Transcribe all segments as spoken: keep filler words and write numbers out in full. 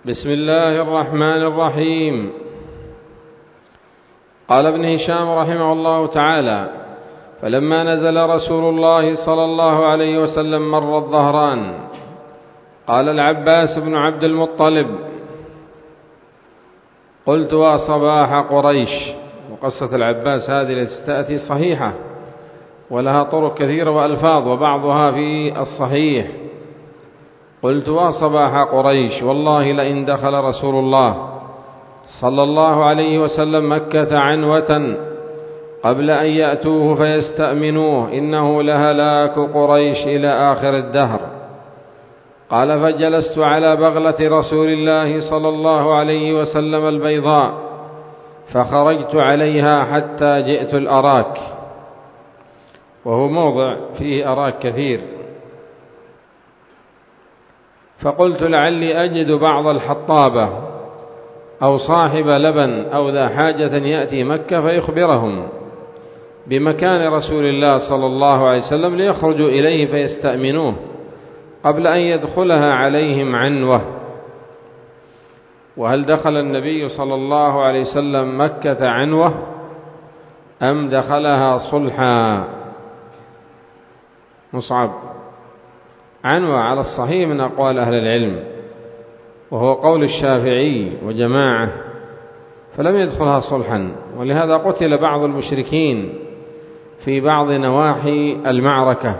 بسم الله الرحمن الرحيم. قال ابن هشام رحمه الله تعالى: فلما نزل رسول الله صلى الله عليه وسلم مر الظهران، قال العباس بن عبد المطلب: قلت: وصباح قريش. وقصة العباس هذه التي تأتي صحيحة ولها طرق كثيرة وألفاظ وبعضها في الصحيح. قلت: وصباح قريش، والله لئن دخل رسول الله صلى الله عليه وسلم مكة عنوة قبل أن يأتوه فيستأمنوه إنه لهلاك قريش إلى آخر الدهر. قال: فجلست على بغلة رسول الله صلى الله عليه وسلم البيضاء، فخرجت عليها حتى جئت الأراك، وهو موضع فيه أراك كثير. فقلت: لعلي أجد بعض الحطابة أو صاحب لبن أو ذا حاجة يأتي مكة فيخبرهم بمكان رسول الله صلى الله عليه وسلم ليخرجوا إليه فيستأمنوه قبل أن يدخلها عليهم عنوة. وهل دخل النبي صلى الله عليه وسلم مكة عنوة أم دخلها صلحا؟ مصعب: عنوة على الصحيح من أقوال أهل العلم، وهو قول الشافعي وجماعة، فلم يدخلها صلحا، ولهذا قتل بعض المشركين في بعض نواحي المعركة.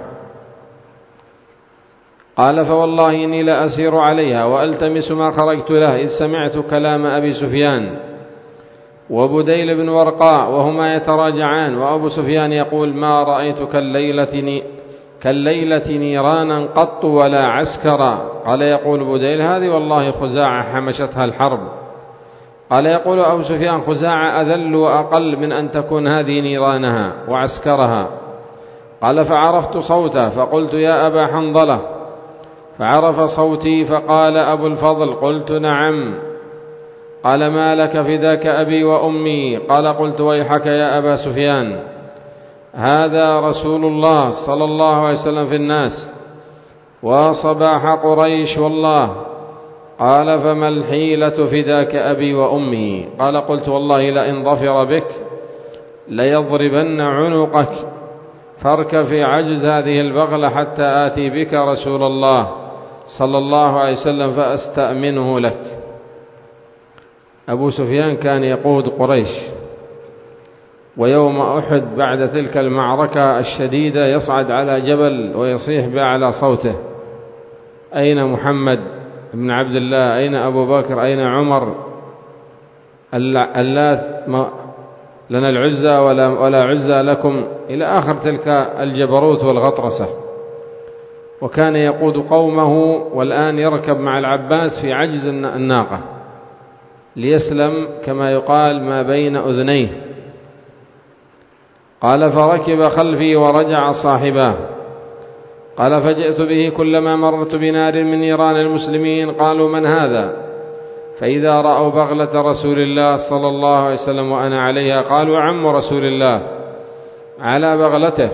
قال: فوالله إني لأسير عليها وألتمس ما خرجت له، إذ سمعت كلام أبي سفيان وبديل بن ورقاء وهما يتراجعان، وأبو سفيان يقول: ما رأيت كالليلة كالليلة نيرانا قط ولا عسكرا. قال يقول بديل: هذه والله خزاعة حمشتها الحرب. قال يقول أبو سفيان: خزاعة أذل وأقل من أن تكون هذه نيرانها وعسكرها. قال: فعرفت صوته فقلت: يا أبا حنظلة. فعرف صوتي فقال: أبو الفضل. قلت: نعم. قال: ما لك فداك أبي وأمي. قال: قلت: ويحك يا أبا سفيان، هذا رسول الله صلى الله عليه وسلم في الناس، وصباح قريش والله. قال: فما الحيلة فداك أبي وأمي؟ قال: قلت: والله لئن ظفر بك ليضربن عنقك، فاركب في عجز هذه البغلة حتى آتي بك رسول الله صلى الله عليه وسلم فأستأمنه لك. أبو سفيان كان يقود قريش، ويوم أحد بعد تلك المعركة الشديدة يصعد على جبل ويصيح بأعلى صوته: أين محمد بن عبد الله؟ أين أبو بكر؟ أين عمر؟ اللات لنا العزى ولا, ولا عزى لكم، إلى آخر تلك الجبروت والغطرسة. وكان يقود قومه، والآن يركب مع العباس في عجز الناقة ليسلم كما يقال ما بين أذنيه. قال: فركب خلفي ورجع صاحباه. قال: فجئت به كلما مررت بنار من نيران المسلمين قالوا: من هذا؟ فإذا رأوا بغلة رسول الله صلى الله عليه وسلم وأنا عليها قالوا: عم رسول الله على بغلته.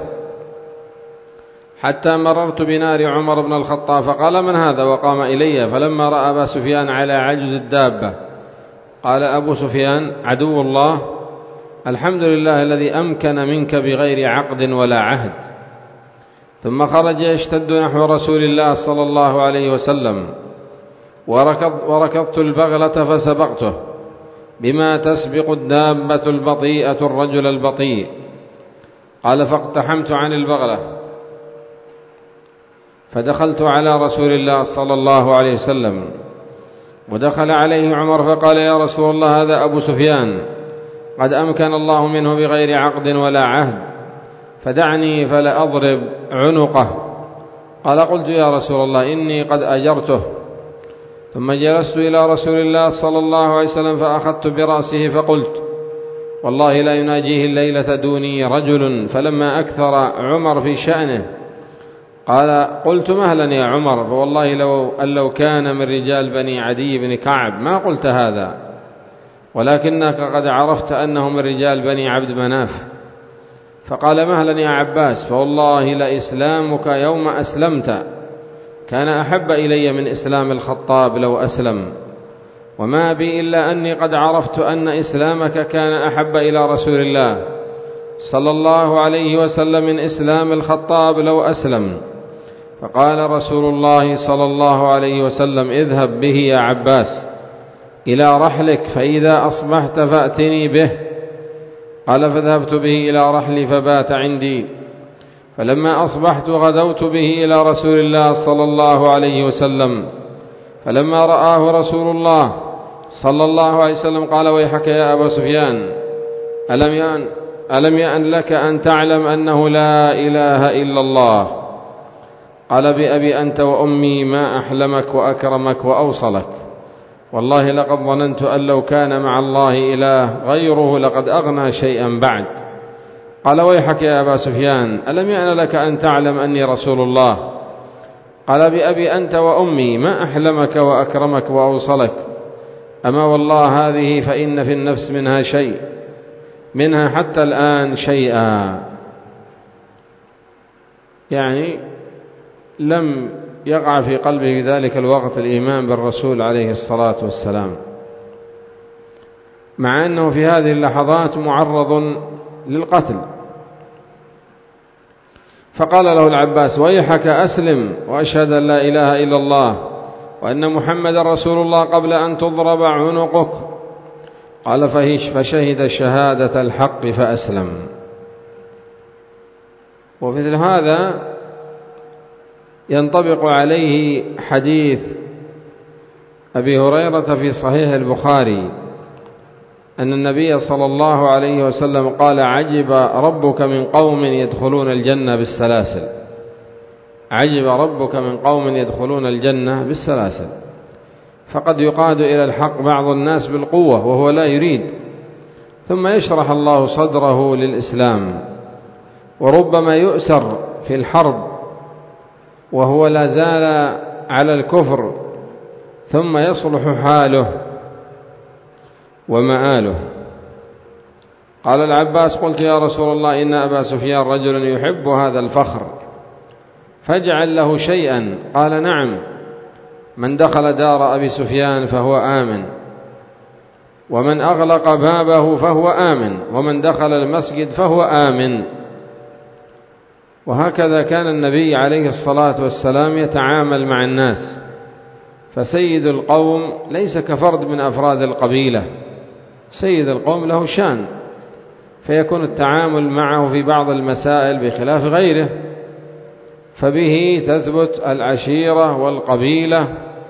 حتى مررت بنار عمر بن الخطاب فقال: من هذا؟ وقام إلي. فلما رأى أبا سفيان على عجز الدابة قال أبو سفيان: عدو الله، الحمد لله الذي أمكن منك بغير عقد ولا عهد. ثم خرج يشتد نحو رسول الله صلى الله عليه وسلم، وركض وركضت البغلة فسبقته بما تسبق الدابة البطيئة الرجل البطيء. قال: فاقتحمت عن البغلة فدخلت على رسول الله صلى الله عليه وسلم، ودخل عليه عمر فقال: يا رسول الله، هذا أبو سفيان قد أمكن الله منه بغير عقد ولا عهد، فدعني فلا أضرب عنقه. قال: قلت: يا رسول الله إني قد أجرته. ثم جلست إلى رسول الله صلى الله عليه وسلم فأخذت برأسه فقلت: والله لا يناجيه الليلة دوني رجل. فلما أكثر عمر في شأنه قال: قلت: مهلا يا عمر، فوالله لو أن لو كان من رجال بني عدي بن كعب ما قلت هذا، ولكنك قد عرفت أنه من رجال بني عبد مناف. فقال: مهلا يا عباس، فوالله لإسلامك يوم أسلمت كان أحب إلي من إسلام الخطاب لو أسلم. وما بي إلا أني قد عرفت أن إسلامك كان أحب إلى رسول الله صلى الله عليه وسلم من إسلام الخطاب لو أسلم. فقال رسول الله صلى الله عليه وسلم: اذهب به يا عباس إلى رحلك، فإذا أصبحت فأتني به. قال: فذهبت به إلى رحلي فبات عندي، فلما أصبحت غدوت به إلى رسول الله صلى الله عليه وسلم، فلما رآه رسول الله صلى الله عليه وسلم قال: ويحك يا أبا سفيان، ألم يأن, ألم يأن لك أن تعلم أنه لا إله إلا الله؟ قال: بأبي أنت وأمي ما أحلمك وأكرمك وأوصلك، والله لقد ظننت أن لو كان مع الله إله غيره لقد أغنى شيئا بعد. قال: ويحك يا أبا سفيان، ألم يأن لك أن تعلم أني رسول الله؟ قال: بأبي أنت وأمي ما أحلمك وأكرمك وأوصلك، أما والله هذه فإن في النفس منها شيء، منها حتى الآن شيئا. يعني لم يقع في قلبه في ذلك الوقت الإيمان بالرسول عليه الصلاة والسلام، مع أنه في هذه اللحظات معرض للقتل. فقال له العباس: ويحك أسلم وأشهد أن لا إله إلا الله وأن محمد رسول الله قبل أن تضرب عنقك. قال: فشهد شهادة الحق فأسلم. ومثل هذا ينطبق عليه حديث أبي هريرة في صحيح البخاري أن النبي صلى الله عليه وسلم قال: عجب ربك من قوم يدخلون الجنة بالسلاسل. عجب ربك من قوم يدخلون الجنة بالسلاسل. فقد يقاد إلى الحق بعض الناس بالقوة وهو لا يريد، ثم يشرح الله صدره للإسلام، وربما يؤسر في الحرب وهو لا زال على الكفر، ثم يصلح حاله ومآله. قال العباس: قلت يا رسول الله إن أبا سفيان رجل يحب هذا الفخر، فاجعل له شيئا. قال: نعم، من دخل دار أبي سفيان فهو آمن، ومن أغلق بابه فهو آمن، ومن دخل المسجد فهو آمن. وهكذا كان النبي عليه الصلاة والسلام يتعامل مع الناس، فسيد القوم ليس كفرد من أفراد القبيلة، سيد القوم له شان، فيكون التعامل معه في بعض المسائل بخلاف غيره، فبه تثبت العشيرة والقبيلة.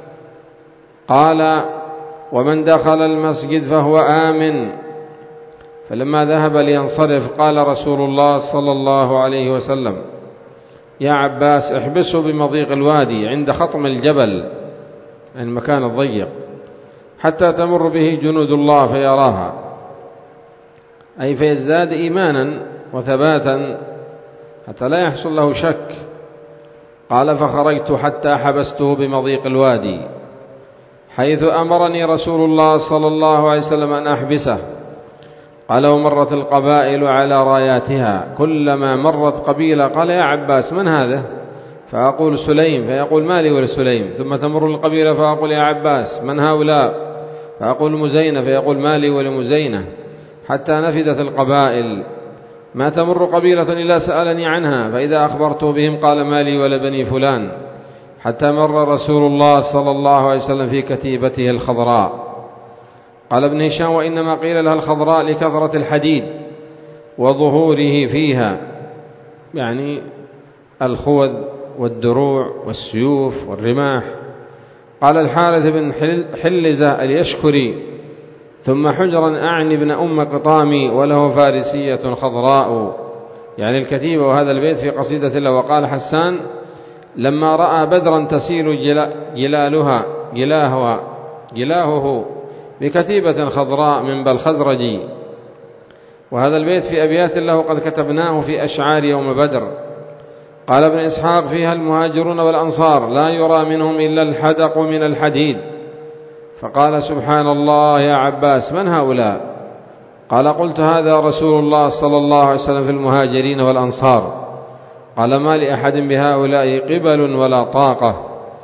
قال: ومن دخل المسجد فهو آمن. فلما ذهب لينصرف قال رسول الله صلى الله عليه وسلم: يا عباس احبسه بمضيق الوادي عند خطم الجبل، المكان الضيق، حتى تمر به جنود الله فيراها، أي فيزداد إيمانا وثباتا حتى لا يحصل له شك. قال: فخرجت حتى حبسته بمضيق الوادي، حيث أمرني رسول الله صلى الله عليه وسلم أن أحبسه. قال: ومرت القبائل على راياتها، كلما مرت قبيلة قال: يا عباس من هذا؟ فأقول: سليم. فيقول: ما لي ولسليم. ثم تمر القبيلة فأقول: يا عباس من هؤلاء؟ فأقول: مزينة. فيقول: ما لي ولمزينة. حتى نفدت القبائل، ما تمر قبيلة إلا سألني عنها، فإذا أخبرته بهم قال: ما لي ولبني فلان. حتى مر رسول الله صلى الله عليه وسلم في كتيبته الخضراء. قال ابن هشام: وإنما قيل لها الخضراء لكثرة الحديد وظهوره فيها، يعني الخوذ والدروع والسيوف والرماح. قال الحارث بن حلزة اليشكري: ثم حجرا أعني ابن أم قطامي وله فارسية خضراء، يعني الكتيبة. وهذا البيت في قصيدة له. وقال حسان: لما رأى بدرا تسيل جلالها جلاهها جلاهه بكتيبة خضراء من بالخزرجي. وهذا البيت في أبيات له قد كتبناه في أشعار يوم بدر. قال ابن إسحاق: فيها المهاجرون والأنصار لا يرى منهم إلا الحدق من الحديد. فقال: سبحان الله يا عباس من هؤلاء؟ قال: قلت: هذا رسول الله صلى الله عليه وسلم في المهاجرين والأنصار. قال: ما لأحد بهؤلاء قبل ولا طاقة.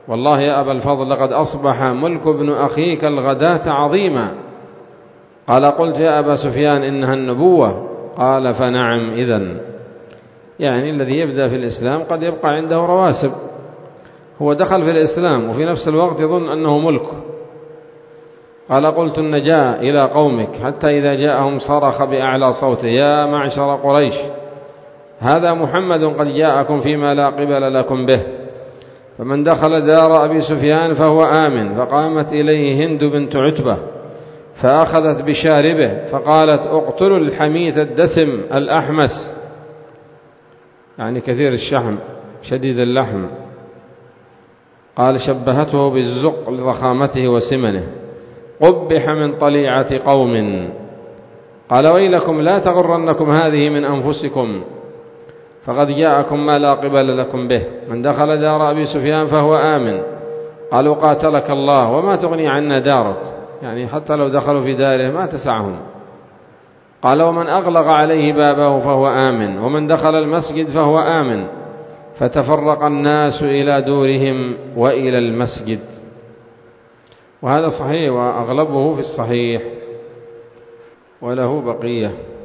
والله يا أبا الفضل لقد أصبح ملك ابن أخيك الغداة عظيما. قال قلت يا أبا سفيان إنها النبوة. قال فنعم إذن. يعني الذي يبدأ في الإسلام قد يبقى عنده رواسب، هو دخل في الإسلام وفي نفس الوقت يظن أنه ملك. قال قلت النجاة إلى قومك حتى إذا جاءهم صرخ بأعلى صوته يا معشر قريش هذا محمد قد جاءكم فيما لا قبل لكم به، فمن دخل دار أبي سفيان فهو آمن. فقامت إليه هند بنت عتبة فأخذت بشاربه فقالت اقتلوا الحميث الدسم الأحمس، يعني كثير الشحم شديد اللحم. قال شبهته بالزق لضخامته وسمنه، قبح من طليعة قوم. قال ويلكم لا تغرنكم هذه من أنفسكم فقد جاءكم ما لا قبل لكم به، من دخل دار أبي سفيان فهو آمن. قالوا قاتلك الله وما تغني عنا دارك، يعني حتى لو دخلوا في داره ما تسعهم. قال ومن أغلق عليه بابه فهو آمن، ومن دخل المسجد فهو آمن. فتفرق الناس إلى دورهم وإلى المسجد. وهذا صحيح وأغلبه في الصحيح وله بقية.